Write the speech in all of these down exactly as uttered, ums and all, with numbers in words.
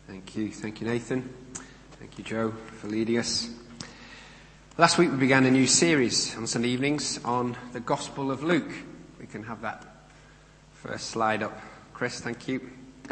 Thank you. Thank you, Nathan. Thank you, Joe, for leading us. Last week we began a new series on Sunday evenings on the Gospel of Luke. We can have that first slide up. Chris, thank you.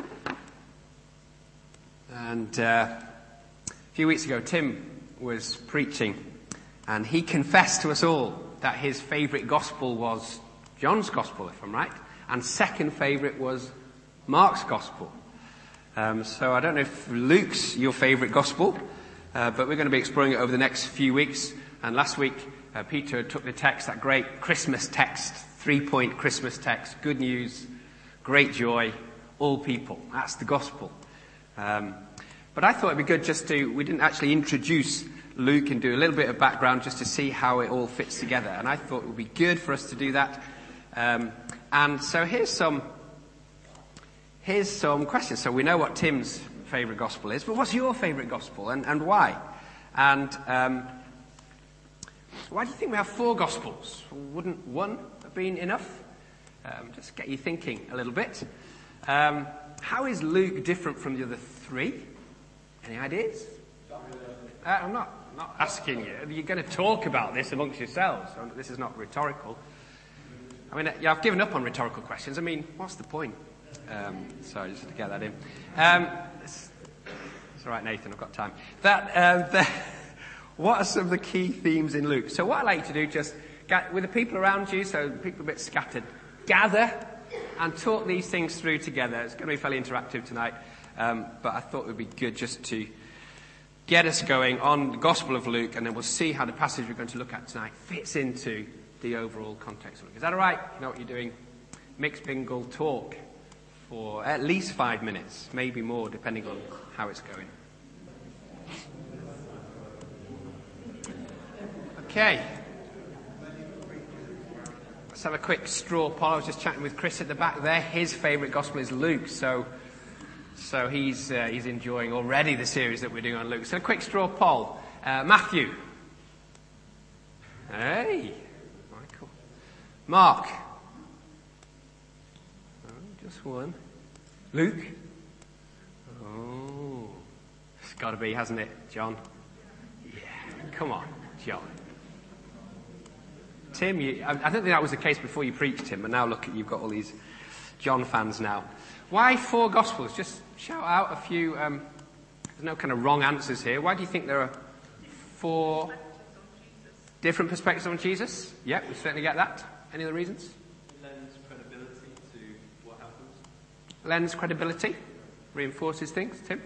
And uh, a few weeks ago, Tim was preaching, and he confessed to us all that his favourite Gospel was John's Gospel, if I'm right, and second favourite was Mark's Gospel. Um, so I don't know if Luke's your favourite Gospel, uh, but we're going to be exploring it over the next few weeks. And last week, uh, Peter took the text, that great Christmas text, three-point Christmas text, good news, great joy, all people. That's the Gospel. Um, but I thought it'd be good just to, we didn't actually introduce Luke and do a little bit of background just to see how it all fits together. And I thought it would be good for us to do that. Um, and so here's some, here's some questions. So we know what Tim's favourite Gospel is, but what's your favourite Gospel and, and why? And um, why do you think we have four Gospels? Wouldn't one have been enough? Um, just get you thinking a little bit. Um, how is Luke different from the other three? Any ideas? Uh, I'm not, not asking you. You're going to talk about this amongst yourselves. This is not rhetorical. I mean, yeah, I've given up on rhetorical questions. I mean, what's the point? Um, sorry, just to get that in. Um, it's, it's all right, Nathan, I've got time. That, um, the, what are some of the key themes in Luke? So what I like to do, just get, with the people around you, so people a bit scattered, gather and talk these things through together. It's going to be fairly interactive tonight, um, but I thought it would be good just to get us going on the Gospel of Luke, and then we'll see how the passage we're going to look at tonight fits into the overall context of Luke. Is that all right? You know what you're doing? Mixed bingle talk for at least five minutes, maybe more, depending on how it's going. Okay. Let's have a quick straw poll. I was just chatting with Chris at the back there. His favourite Gospel is Luke, so so he's uh, he's enjoying already the series that we're doing on Luke. So a quick straw poll. Uh, Matthew. Hey. Michael. Mark. Oh, just one. Luke. Oh. It's got to be, hasn't it, John? Yeah. Come on, John. Tim, you, I, I don't think that was the case before you preached, Tim, but now look, you've got all these John fans now. Why four Gospels? Just shout out a few, um, there's no kind of wrong answers here. Why do you think there are four different perspectives on Jesus? Yep, we certainly get that. Any other reasons? Lends credibility to what happens. Lends credibility, reinforces things. Tim?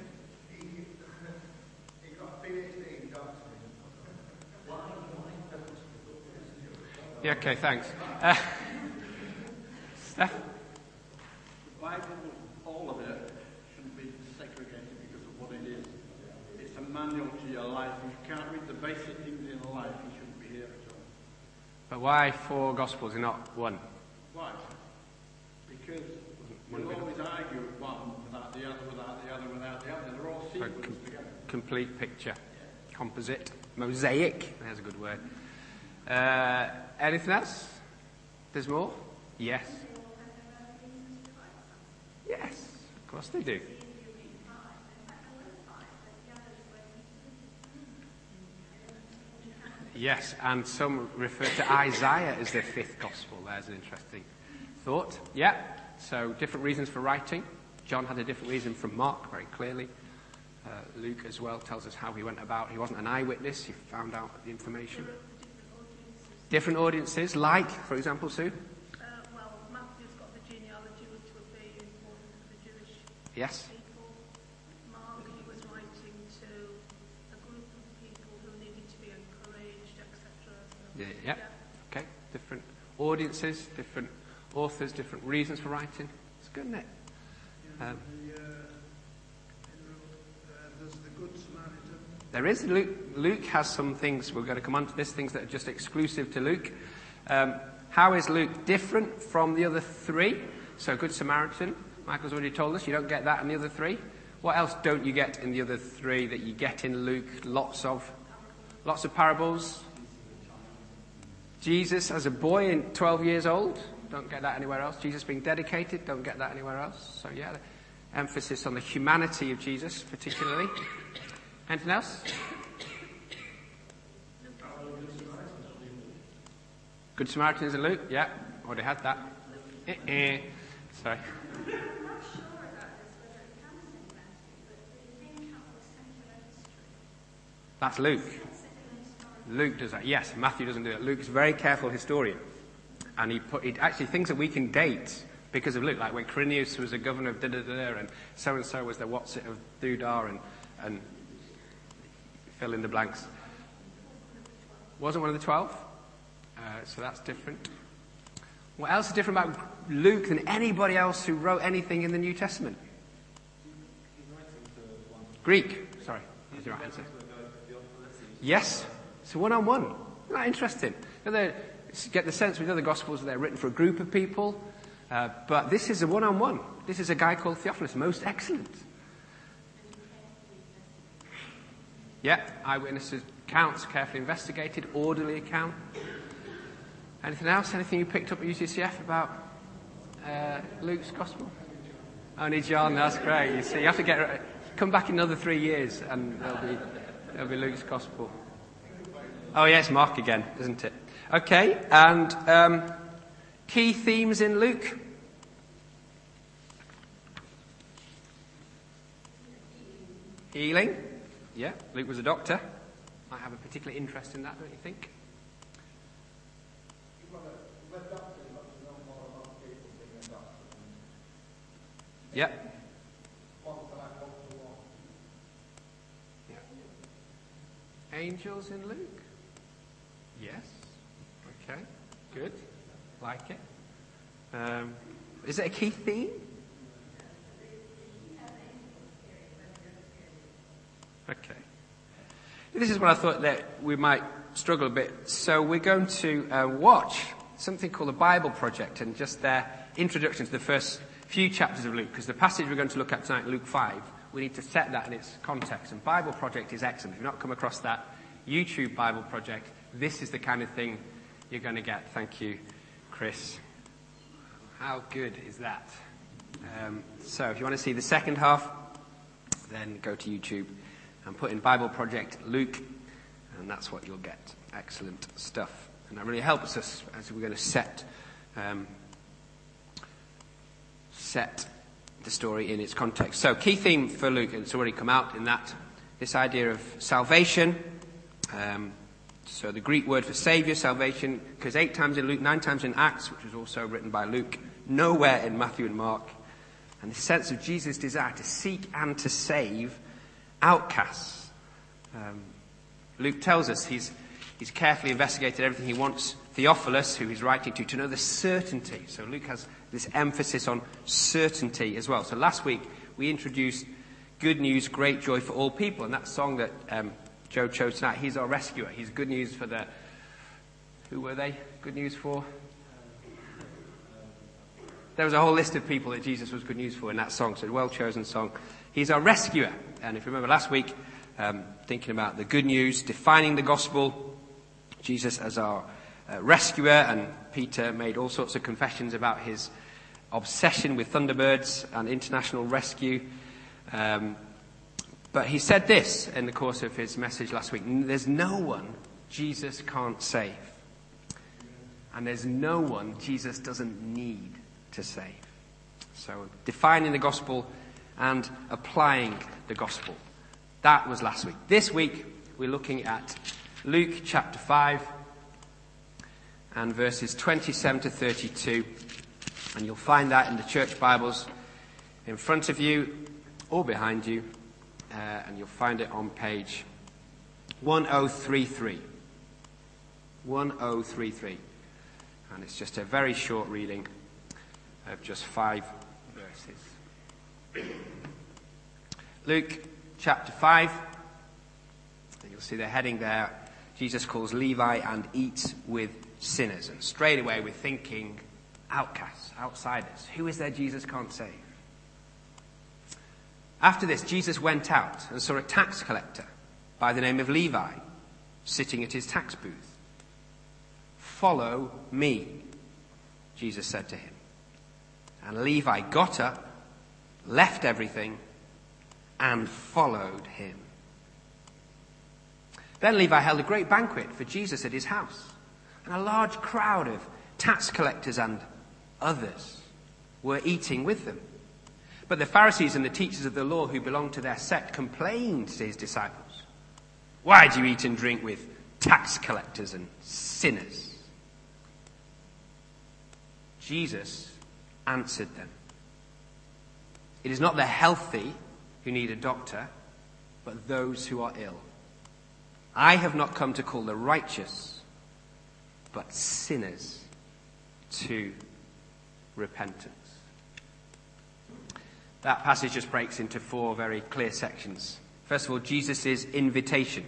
Yeah, okay, thanks. Uh, Steph? The Bible, all of it, shouldn't be segregated because of what it is. It's a manual to your life. If you can't read the basic things in life, you shouldn't be here at all. But why four Gospels and not one? Why? Because you always argue with one without the other, without the other, without the other. They're all sequenced com- together. Complete picture. Yeah. Composite. Mosaic. There's a good word. Uh, anything else? There's more? Yes. Yes, of course they do. Yes, and some refer to Isaiah as the fifth gospel. There's an interesting thought. Yeah, so different reasons for writing. John had a different reason from Mark, very clearly. Uh, Luke as well tells us how he went about. He wasn't an eyewitness, he found out the information. Different audiences, like, for example, Sue? Uh, well, Matthew's got the genealogy, which would be important for the Jewish yes. people. Mark, he was writing to a group of people who needed to be encouraged, et cetera. So, yeah, yeah, yeah. Okay. Different audiences, different authors, different reasons for writing. It's good, isn't it? Um, the, uh, uh, there's the Good Samaritan. There is. Luke, Luke has some things, we're going to come on to this, things that are just exclusive to Luke. Um, how is Luke different from the other three? So Good Samaritan, Michael's already told us, you don't get that in the other three. What else don't you get in the other three that you get in Luke? Lots of, lots of parables. Jesus as a boy in twelve years old, don't get that anywhere else. Jesus being dedicated, don't get that anywhere else. So yeah, emphasis on the humanity of Jesus, particularly. Anything else? Good Samaritans in Luke? Yeah, already had that. Eh-eh. Sorry. I'm not sure about this, whether it comes in Matthew, but the thing comes with secular history. That's Luke. Secular history. Luke does that. Yes, Matthew doesn't do it. Luke's a very careful historian. And he put it, actually things that we can date because of Luke, like when Quirinius was a governor of da-da-da, and so-and-so was the what's it of Dudar, and, and fill in the blanks. Wasn't one of the twelve? Uh, so that's different. What else is different about Luke than anybody else who wrote anything in the New Testament? Greek. Sorry, that's the right answer. Yes, it's a one-on-one. Isn't that interesting? They get the sense with other Gospels that they're written for a group of people, uh, but this is a one-on-one. This is a guy called Theophilus, most excellent. Yeah, eyewitness accounts, carefully investigated, orderly account. Anything else? Anything you picked up at U C C F about uh, Luke's Gospel? Only John, that's great. You see, you have to get come back in another three years and there'll be, there'll be Luke's Gospel. Oh, yeah, it's Mark again, isn't it? Okay, and um, key themes in Luke. Healing. Yeah, Luke was a doctor. Might have a particular interest in that, don't you think? Yeah. Yeah. Angels in Luke? Yes. Okay. Good. Like it. Um, is it a key theme? Okay. This is what I thought that we might struggle a bit. So we're going to uh, watch something called the Bible Project, and just their introduction to the first few chapters of Luke, because the passage we're going to look at tonight, Luke five, we need to set that in its context. And Bible Project is excellent. If you've not come across that YouTube Bible Project, this is the kind of thing you're going to get. Thank you, Chris. How good is that? Um, so if you want to see the second half, then go to YouTube and put in Bible Project Luke, and that's what you'll get. Excellent stuff. And that really helps us as we're going to set um, set the story in its context. So, key theme for Luke, and it's already come out in that, this idea of salvation. Um, so the Greek word for saviour, salvation, occurs eight times in Luke, nine times in Acts, which was also written by Luke, nowhere in Matthew and Mark. And the sense of Jesus' desire to seek and to save outcasts. Um, Luke tells us he's he's carefully investigated everything. He wants Theophilus, who he's writing to, to know the certainty. So Luke has this emphasis on certainty as well. So last week we introduced Good News, Great Joy for All People, and that song that um, Joe chose tonight, he's our rescuer. He's good news for the... Who were they? Good news for? There was a whole list of people that Jesus was good news for in that song, so a well-chosen song. He's our rescuer. And if you remember last week, um, thinking about the good news, defining the gospel, Jesus as our uh, rescuer, and Peter made all sorts of confessions about his obsession with Thunderbirds and international rescue. Um, but he said this in the course of his message last week: there's no one Jesus can't save. And there's no one Jesus doesn't need to save. So defining the gospel and applying the gospel. That was last week. This week we're looking at Luke chapter five and verses twenty-seven to thirty-two. And you'll find that in the church Bibles in front of you or behind you. Uh, and you'll find it on page ten thirty-three. ten thirty-three. And it's just a very short reading of just five verses. Luke chapter five. And you'll see the heading there. Jesus calls Levi and eats with sinners. And straight away we're thinking outcasts, outsiders. Who is there Jesus can't save? After this, Jesus went out and saw a tax collector by the name of Levi sitting at his tax booth. "Follow me," Jesus said to him. And Levi got up left everything, and followed him. Then Levi held a great banquet for Jesus at his house, and a large crowd of tax collectors and others were eating with them. But the Pharisees and the teachers of the law who belonged to their sect complained to his disciples, "Why do you eat and drink with tax collectors and sinners?" Jesus answered them, "It is not the healthy who need a doctor, but those who are ill. I have not come to call the righteous, but sinners to repentance." That passage just breaks into four very clear sections. First of all, Jesus' invitation.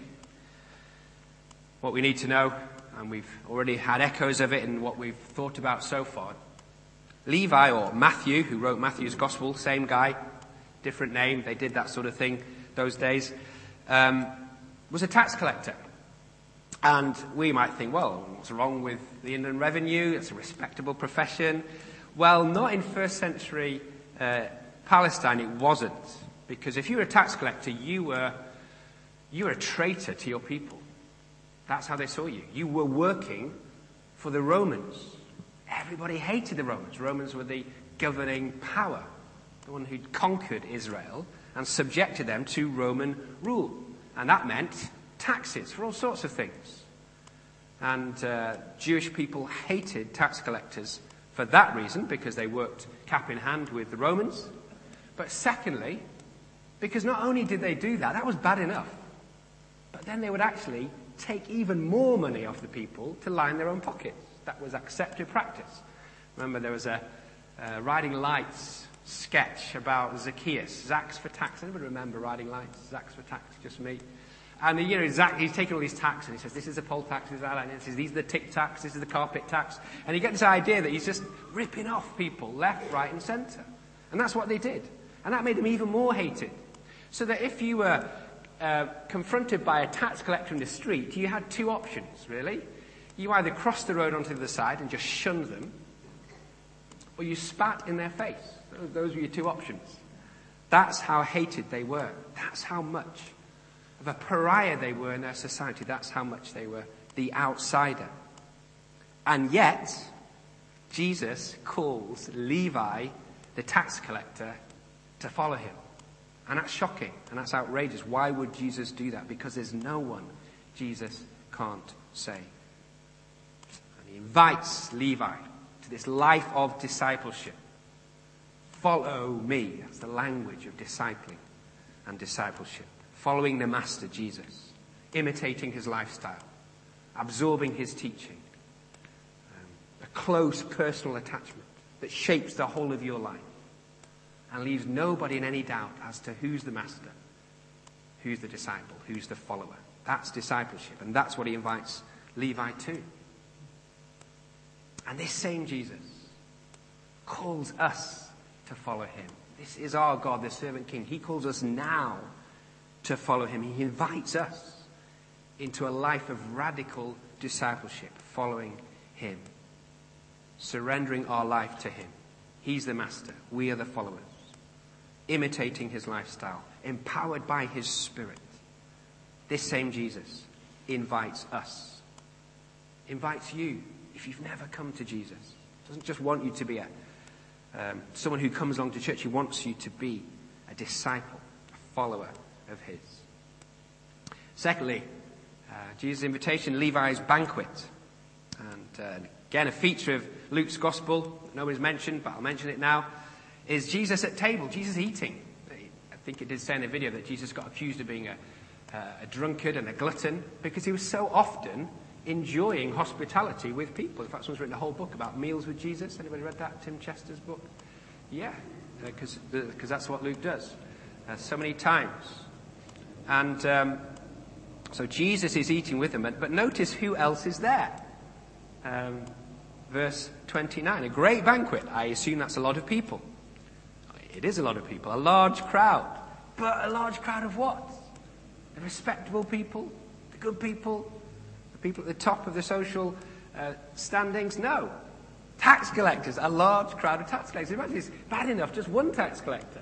What we need to know, and we've already had echoes of it in what we've thought about so far. Levi, or Matthew, who wrote Matthew's Gospel, same guy, different name, they did that sort of thing those days, um, was a tax collector. And we might think, well, what's wrong with the Inland Revenue? It's a respectable profession. Well, not in first century uh, Palestine, it wasn't. Because if you were a tax collector, you were, you were a traitor to your people. That's how they saw you. You were working for the Romans. Everybody hated the Romans. Romans were the governing power, the one who'd conquered Israel and subjected them to Roman rule. And that meant taxes for all sorts of things. And uh, Jewish people hated tax collectors for that reason, because they worked cap in hand with the Romans. But secondly, because not only did they do that, that was bad enough, but then they would actually take even more money off the people to line their own pockets. That was accepted practice. Remember, there was a uh, Riding Lights sketch about Zacchaeus. Zacks for tax. Anybody remember Riding Lights? Zacks for tax, just me. And you know, Zach, he's taking all these tax, and he says, "This is the poll tax, this is that, and he says, these are the tick tax, this is the carpet tax." And you get this idea that he's just ripping off people left, right, and centre. And that's what they did. And that made them even more hated. So that if you were uh, confronted by a tax collector in the street, you had two options, really. You either crossed the road onto the other side and just shunned them, or you spat in their face. Those were your two options. That's how hated they were. That's how much of a pariah they were in their society. That's how much they were the outsider. And yet, Jesus calls Levi, the tax collector, to follow him. And that's shocking, and that's outrageous. Why would Jesus do that? Because there's no one Jesus can't save. And he invites Levi to this life of discipleship. Follow me. That's the language of discipling and discipleship. Following the Master Jesus. Imitating his lifestyle. Absorbing his teaching. Um, a close personal attachment that shapes the whole of your life. And leaves nobody in any doubt as to who's the master, who's the disciple, who's the follower. That's discipleship, and that's what he invites Levi to. And this same Jesus calls us to follow him. This is our God, the servant king. He calls us now to follow him. He invites us into a life of radical discipleship, following him, surrendering our life to him. He's the master. We are the followers. Imitating his lifestyle, empowered by his Spirit. This same Jesus invites us, invites you, if you've never come to Jesus. Doesn't just want you to be a um, someone who comes along to church. He wants you to be a disciple, a follower of his. Secondly, uh, Jesus' invitation, Levi's banquet. And uh, again, a feature of Luke's gospel, nobody's mentioned, but I'll mention it now, is Jesus at table, Jesus eating. I think it did say in the video that Jesus got accused of being a, uh, a drunkard and a glutton because he was so often enjoying hospitality with people. In fact, someone's written a whole book about meals with Jesus. Anybody read that? Tim Chester's book? Yeah, because uh, because that's what Luke does uh, so many times. And um, so Jesus is eating with them, but, but notice who else is there. Um, verse twenty-nine, a great banquet. I assume that's a lot of people. It is a lot of people, a large crowd. But a large crowd of what? The respectable people? The good people? The people at the top of the social uh, standings? No. Tax collectors, a large crowd of tax collectors. Imagine it's bad enough, just one tax collector.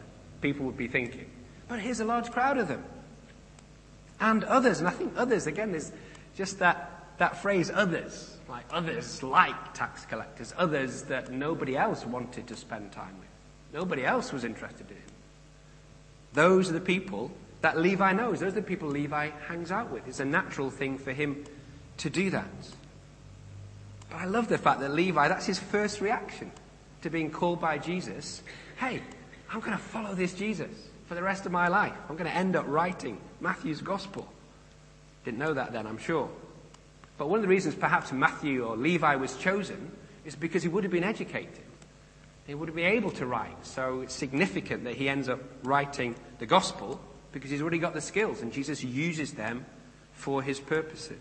people would be thinking. But here's a large crowd of them. And others, and I think others, again, there's just that, that phrase, others. Like others like tax collectors, others that nobody else wanted to spend time with. Nobody else was interested in him. Those are the people that Levi knows. Those are the people Levi hangs out with. It's a natural thing for him to do that. But I love the fact that Levi, that's his first reaction to being called by Jesus. Hey, I'm going to follow this Jesus for the rest of my life. I'm going to end up writing Matthew's gospel. Didn't know that then, I'm sure. But one of the reasons perhaps Matthew or Levi was chosen is because he would have been educated. He would have been able to write. So it's significant that he ends up writing the gospel because he's already got the skills and Jesus uses them for his purposes.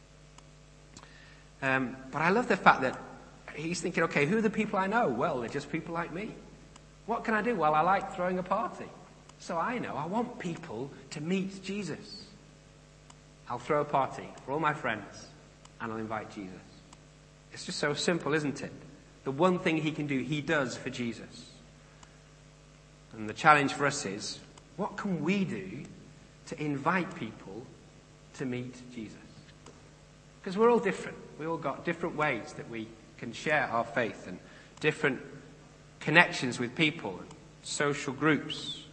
Um, but I love the fact that he's thinking, okay, who are the people I know? Well, they're just people like me. What can I do? Well, I like throwing a party. So I know I want people to meet Jesus. I'll throw a party for all my friends and I'll invite Jesus. It's just so simple, isn't it? The one thing he can do, he does for Jesus. And the challenge for us is, what can we do to invite people to meet Jesus? Because we're all different. We all got different ways that we can share our faith and different connections with people and social groups.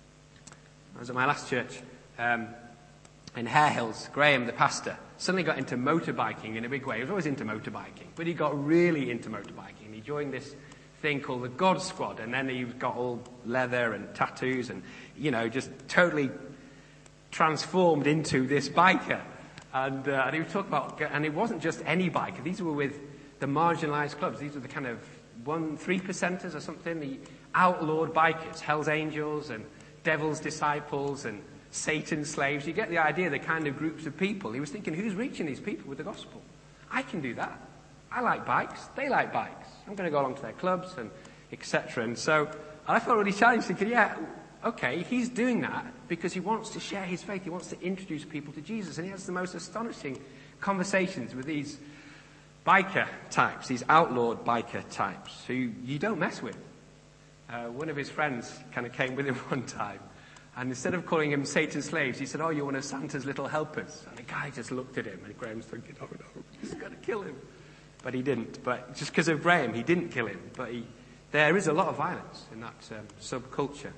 I was at my last church um, in Hare Hills. Graham, the pastor, suddenly got into motorbiking in a big way. He was always into motorbiking, but he got really into motorbiking. He joined this thing called the God Squad, and then he got all leather and tattoos and, you know, just totally transformed into this biker. And, uh, and he was talking about, and it wasn't just any biker. These were with the marginalized clubs. These were the kind of one, three percenters or something, the outlawed bikers, Hell's Angels and Devil's Disciples and Satan's slaves. You get the idea, the kind of groups of people. He was thinking, who's reaching these people with the gospel? I can do that. I like bikes. They like bikes. I'm going to go along to their clubs and et cetera. And so I felt really challenged, thinking, yeah, okay, he's doing that because he wants to share his faith. He wants to introduce people to Jesus. And he has the most astonishing conversations with these biker types, these outlawed biker types who you don't mess with. Uh, one of his friends kind of came with him one time. And instead of calling him Satan's slaves, he said, oh, you're one of Santa's little helpers. And the guy just looked at him, and Graham's thinking, oh, no, he's going to kill him. But he didn't. But just because of Graham, he didn't kill him. But he, there is a lot of violence in that um, subculture.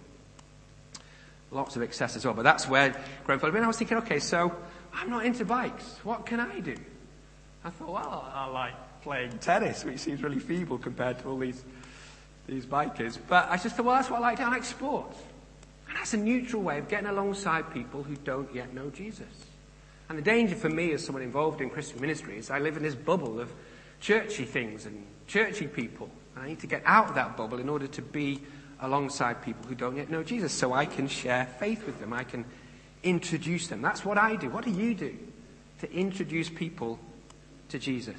Lots of excess as well. But that's where Graham fell. And I was thinking, okay, so I'm not into bikes. What can I do? I thought, well, I like playing tennis, which seems really feeble compared to all these these bikers. But I just thought, well, that's what I like. I like sport. And that's a neutral way of getting alongside people who don't yet know Jesus. And the danger for me as someone involved in Christian ministry is I live in this bubble of churchy things and churchy people. And I need to get out of that bubble in order to be alongside people who don't yet know Jesus, so I can share faith with them. I can introduce them. That's what I do. What do you do to introduce people to Jesus?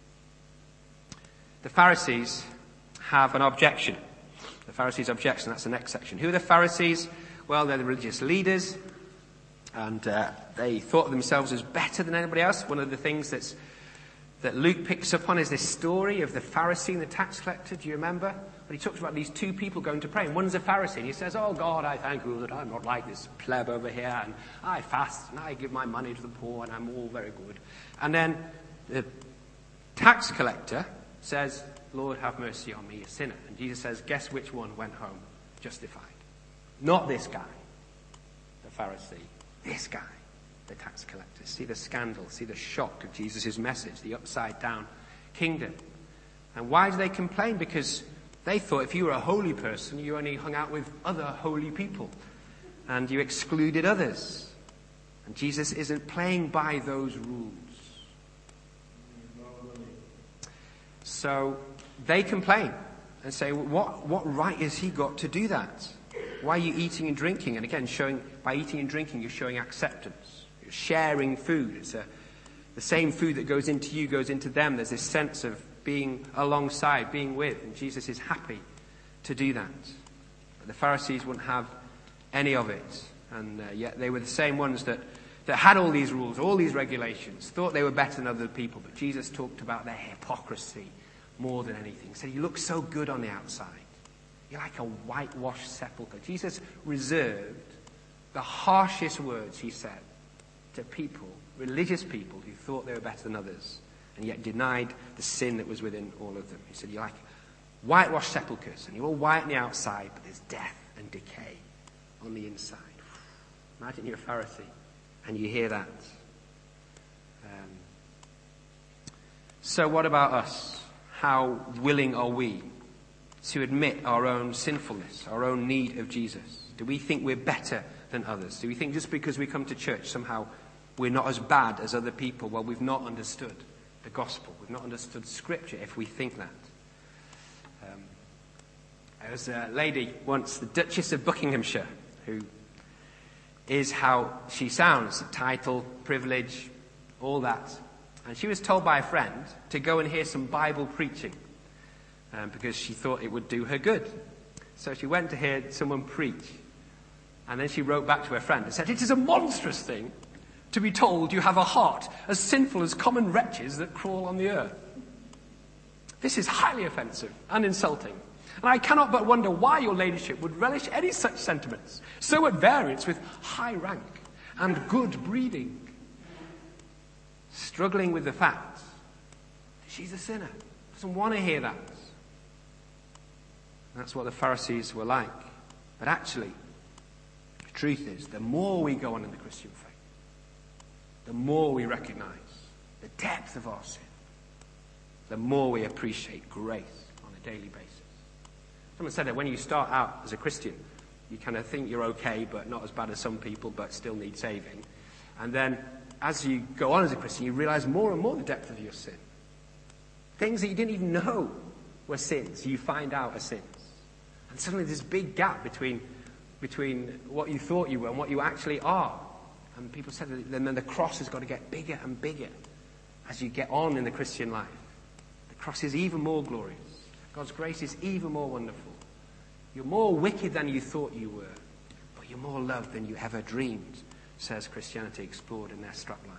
The Pharisees have an objection. The Pharisees' objection, that's the next section. Who are the Pharisees? Well, they're the religious leaders, and uh, they thought of themselves as better than anybody else. One of the things that's that Luke picks up on is this story of the Pharisee and the tax collector. Do you remember? When he talks about these two people going to pray, and one's a Pharisee, and he says, oh God, I thank you that I'm not like this pleb over here, and I fast, and I give my money to the poor, and I'm all very good. And then the tax collector says, Lord, have mercy on me, a sinner. And Jesus says, guess which one went home justified? Not this guy, the Pharisee. This guy, the tax collector. See the scandal, see the shock of Jesus' message, the upside-down kingdom. And why do they complain? Because they thought if you were a holy person, you only hung out with other holy people. And you excluded others. And Jesus isn't playing by those rules. So they complain and say, what, what right has he got to do that? Why are you eating and drinking? And again, showing by eating and drinking, you're showing acceptance. You're sharing food. It's a, the same food that goes into you goes into them. There's this sense of being alongside, being with. And Jesus is happy to do that. But the Pharisees wouldn't have any of it. And uh, yet they were the same ones that, that had all these rules, all these regulations, thought they were better than other people. But Jesus talked about their hypocrisy more than anything. He said, you look so good on the outside. You're like a whitewashed sepulchre. Jesus reserved the harshest words he said to people, religious people who thought they were better than others, and yet denied the sin that was within all of them. He said, you're like whitewashed sepulchres, and you're all white on the outside, but there's death and decay on the inside. Imagine you're a Pharisee, and you hear that. Um, so what about us? How willing are we to admit our own sinfulness, our own need of Jesus? Do we think we're better than others? Do we think just because we come to church somehow we're not as bad as other people? Well, we've not understood the gospel. We've not understood Scripture if we think that. Um, there was a lady once, the Duchess of Buckinghamshire, who is how she sounds, title, privilege, all that. And she was told by a friend to go and hear some Bible preaching um, because she thought it would do her good. So she went to hear someone preach. And then she wrote back to her friend and said, it is a monstrous thing to be told you have a heart as sinful as common wretches that crawl on the earth. This is highly offensive and insulting, and I cannot but wonder why your ladyship would relish any such sentiments, so at variance with high rank and good breeding. Struggling with the fact that she's a sinner, doesn't want to hear that. That's what the Pharisees were like. But actually, the truth is, the more we go on in the Christian faith, the more we recognize the depth of our sin, the more we appreciate grace on a daily basis. Someone said that when you start out as a Christian, you kind of think you're okay, but not as bad as some people, but still need saving. And then as you go on as a Christian, you realize more and more the depth of your sin. Things that you didn't even know were sins, you find out are sins. And suddenly there's this big gap between, between what you thought you were and what you actually are. And people said that then the cross has got to get bigger and bigger as you get on in the Christian life. The cross is even more glorious. God's grace is even more wonderful. You're more wicked than you thought you were, but you're more loved than you ever dreamed, says Christianity Explored in their strapline.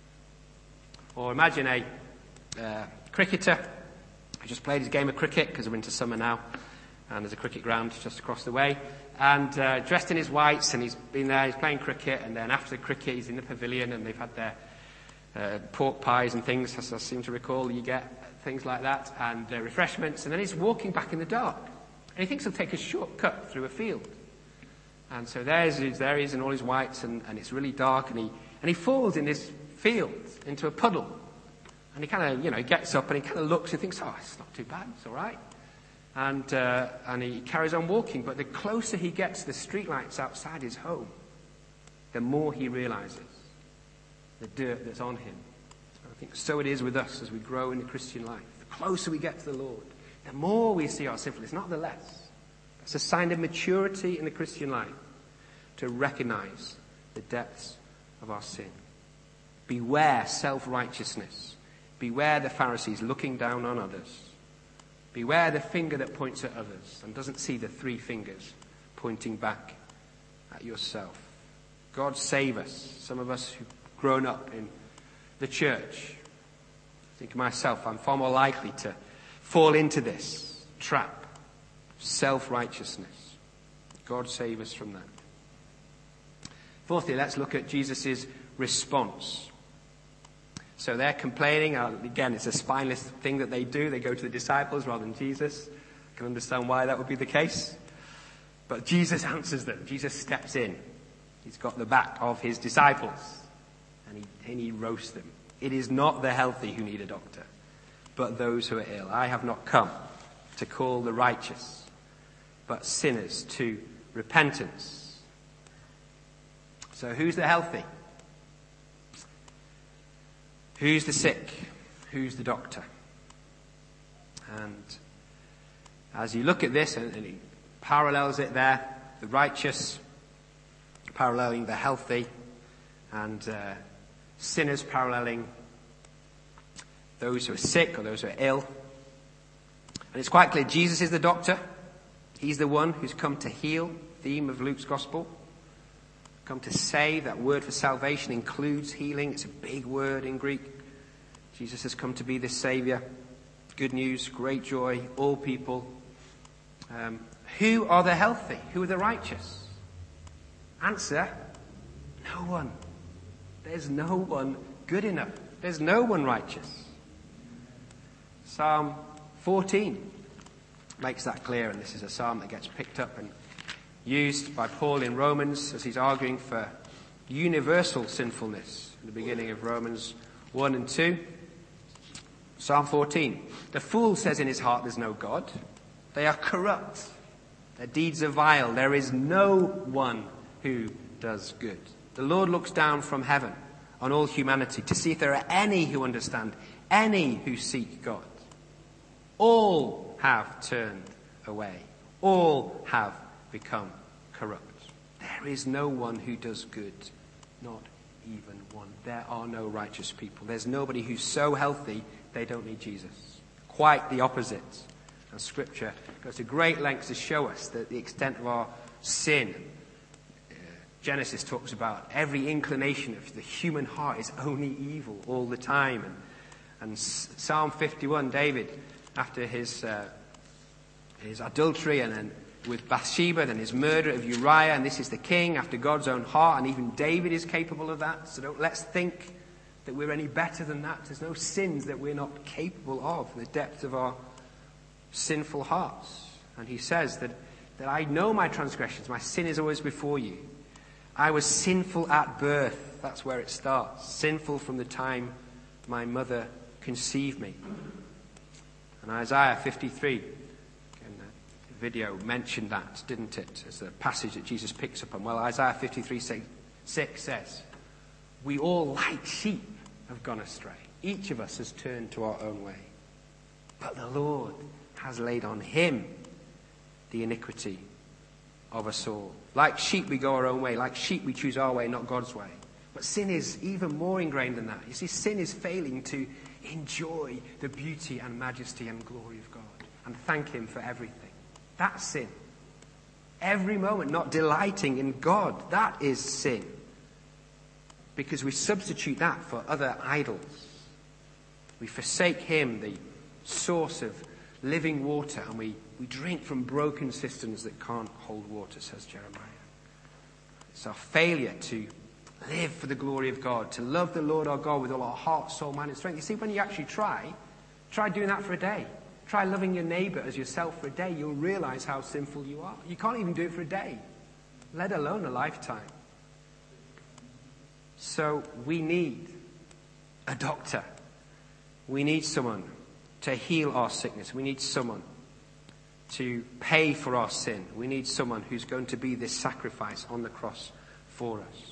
Or imagine a uh, cricketer who just played his game of cricket, because we're into summer now, and there's a cricket ground just across the way, and uh, dressed in his whites, and he's been there, he's playing cricket, and then after the cricket he's in the pavilion, and they've had their uh, pork pies and things, as I seem to recall, you get things like that, and uh, refreshments, and then he's walking back in the dark, and he thinks he'll take a shortcut through a field. And so there's his, there he is in all his whites, and, and it's really dark, and he and he falls in this field into a puddle. And he kind of, you know, gets up and he kind of looks and thinks, oh, it's not too bad, it's all right. And uh, and he carries on walking. But the closer he gets to the streetlights outside his home, the more he realizes the dirt that's on him. I think so it is with us as we grow in the Christian life. The closer we get to the Lord, the more we see our sinfulness, not the less. It's a sign of maturity in the Christian life to recognize the depths of our sin. Beware self-righteousness. Beware the Pharisees looking down on others. Beware the finger that points at others and doesn't see the three fingers pointing back at yourself. God save us. Some of us who've grown up in the church. I think of myself, I'm far more likely to fall into this trap. Self-righteousness. God save us from that. Fourthly, let's look at Jesus' response. So they're complaining. Uh, again, it's a spineless thing that they do. They go to the disciples rather than Jesus. I can understand why that would be the case. But Jesus answers them. Jesus steps in. He's got the back of his disciples. And he, and he roasts them. It is not the healthy who need a doctor, but those who are ill. I have not come to call the righteous, but sinners to repentance. So who's the healthy? Who's the sick? Who's the doctor? And as you look at this, and he parallels it there, the righteous paralleling the healthy, and uh, sinners paralleling those who are sick or those who are ill. And it's quite clear Jesus is the doctor. He's the one who's come to heal, theme of Luke's gospel. Come to save. That word for salvation includes healing. It's a big word in Greek. Jesus has come to be the Saviour. Good news, great joy, all people um, Who are the healthy? Who are the righteous? Answer, no one. There's no one good enough. There's no one righteous. Psalm fourteen makes that clear, and this is a psalm that gets picked up and used by Paul in Romans as he's arguing for universal sinfulness in the beginning of Romans one and two. Psalm fourteen. The fool says in his heart there's no God. They are corrupt. Their deeds are vile. There is no one who does good. The Lord looks down from heaven on all humanity to see if there are any who understand, any who seek God. All have turned away. All have become corrupt. There is no one who does good, not even one. There are no righteous people. There's nobody who's so healthy they don't need Jesus. Quite the opposite. And Scripture goes to great lengths to show us that the extent of our sin. Uh, Genesis talks about every inclination of the human heart is only evil all the time. And, and Psalm fifty-one, David, after his uh, his adultery and then with Bathsheba, then his murder of Uriah, and this is the king after God's own heart, and even David is capable of that. So don't let's think that we're any better than that. There's no sins that we're not capable of, the depth of our sinful hearts. And he says that, that I know my transgressions, my sin is always before you. I was sinful at birth. That's where it starts. Sinful from the time my mother conceived me. And Isaiah fifty-three, again, the video mentioned that, didn't it? As the passage that Jesus picks up on. Well, Isaiah fifty-three six says, we all like sheep have gone astray. Each of us has turned to our own way. But the Lord has laid on him the iniquity of us all. Like sheep we go our own way. Like sheep we choose our way, not God's way. But sin is even more ingrained than that. You see, sin is failing to enjoy the beauty and majesty and glory of God and thank him for everything. That's sin. Every moment not delighting in God, that is sin. Because we substitute that for other idols. We forsake him, the source of living water, and we, we drink from broken cisterns that can't hold water, says Jeremiah. It's our failure to live for the glory of God, to love the Lord our God with all our heart, soul, mind, and strength. You see, when you actually try, try doing that for a day. Try loving your neighbour as yourself for a day. You'll realize how sinful you are. You can't even do it for a day, let alone a lifetime. So we need a doctor. We need someone to heal our sickness. We need someone to pay for our sin. We need someone who's going to be this sacrifice on the cross for us.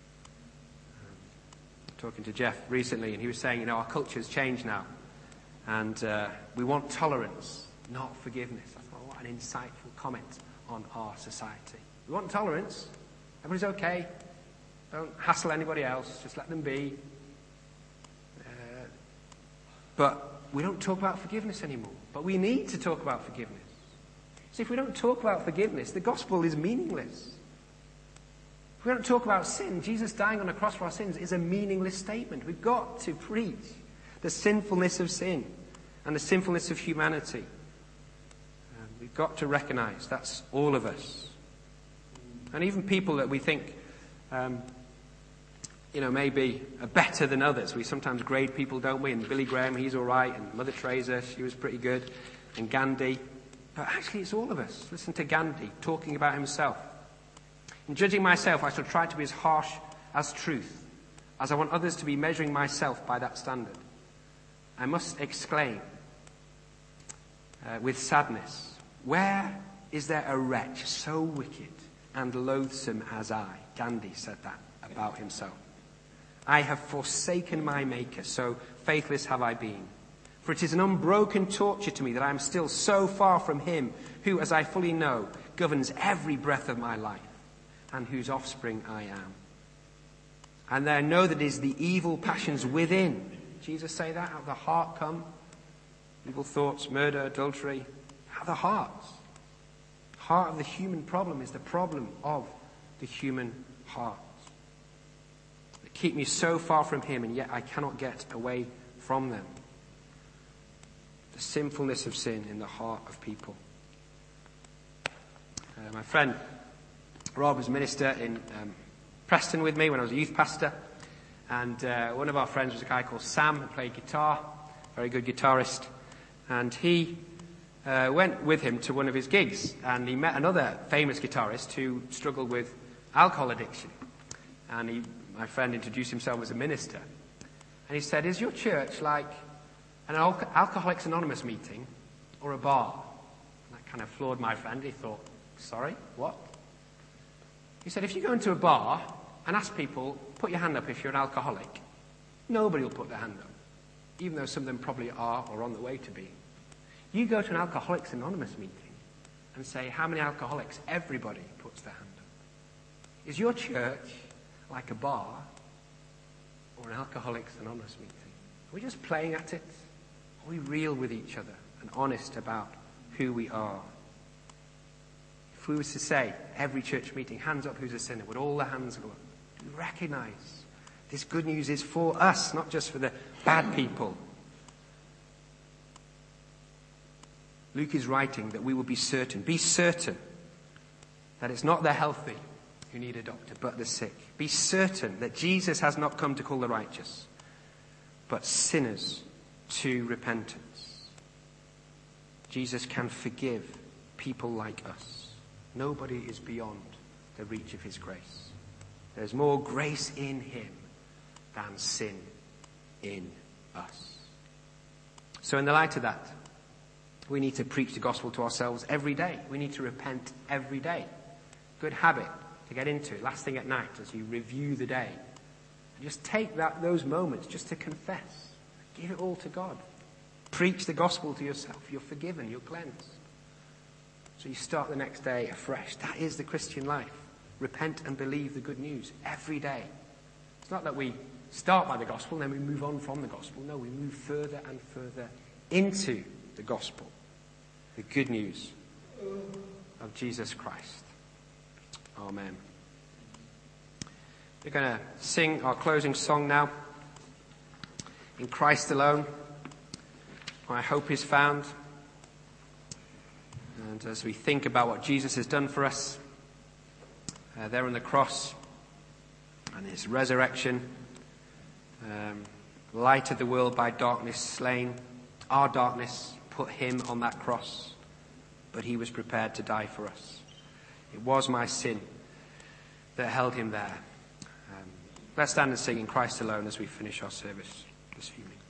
Talking to Jeff recently, and he was saying, you know, our culture's changed now. And uh, we want tolerance, not forgiveness. I thought, what an insightful comment on our society. We want tolerance. Everybody's okay. Don't hassle anybody else. Just let them be. Uh, but we don't talk about forgiveness anymore. But we need to talk about forgiveness. See, if we don't talk about forgiveness, the gospel is meaningless. If we don't talk about sin, Jesus dying on a cross for our sins is a meaningless statement. We've got to preach the sinfulness of sin and the sinfulness of humanity. Um, we've got to recognize that's all of us. And even people that we think, um, you know, maybe are better than others. We sometimes grade people, don't we? And Billy Graham, he's all right. And Mother Teresa, she was pretty good. And Gandhi. But actually, it's all of us. Listen to Gandhi talking about himself. In judging myself, I shall try to be as harsh as truth, as I want others to be measuring myself by that standard. I must exclaim uh, with sadness, where is there a wretch so wicked and loathsome as I? Gandhi said that about himself. I have forsaken my Maker, so faithless have I been. For it is an unbroken torture to me that I am still so far from him who, as I fully know, governs every breath of my life, and whose offspring I am. And I know that it is the evil passions within. Jesus say that? Out of the heart come evil thoughts, murder, adultery. Out of the heart. Heart of the human problem is the problem of the human heart. They keep me so far from him, and yet I cannot get away from them. The sinfulness of sin in the heart of people. Uh, my friend Rob was a minister in um, Preston with me when I was a youth pastor. And uh, one of our friends was a guy called Sam who played guitar, very good guitarist. And he uh, went with him to one of his gigs. And he met another famous guitarist who struggled with alcohol addiction. And he, my friend introduced himself as a minister. And he said, is your church like an Al- Alcoholics Anonymous meeting or a bar? And that kind of floored my friend. He thought, sorry, what? He said, if you go into a bar and ask people, put your hand up if you're an alcoholic, nobody will put their hand up, even though some of them probably are or on the way to be. You go to an Alcoholics Anonymous meeting and say, how many alcoholics? Everybody puts their hand up. Is your church like a bar or an Alcoholics Anonymous meeting? Are we just playing at it? Are we real with each other and honest about who we are? If we were to say, every church meeting, hands up who's a sinner, would all the hands go up? Do we recognize this good news is for us, not just for the bad people? Luke is writing that we will be certain, be certain that it's not the healthy who need a doctor, but the sick. Be certain that Jesus has not come to call the righteous, but sinners to repentance. Jesus can forgive people like us. Nobody is beyond the reach of his grace. There's more grace in him than sin in us. So in the light of that, we need to preach the gospel to ourselves every day. We need to repent every day. Good habit to get into, last thing at night as you review the day. And just take that those moments just to confess. Give it all to God. Preach the gospel to yourself. You're forgiven. You're cleansed. So you start the next day afresh. That is the Christian life. Repent and believe the good news every day. It's not that we start by the gospel and then we move on from the gospel. No, we move further and further into the gospel. The good news of Jesus Christ. Amen. We're going to sing our closing song now. In Christ alone, my hope is found. And as we think about what Jesus has done for us, uh, there on the cross, and his resurrection, um, light of the world by darkness slain, our darkness put him on that cross, but he was prepared to die for us. It was my sin that held him there. Um, let's stand and sing In Christ Alone as we finish our service this evening.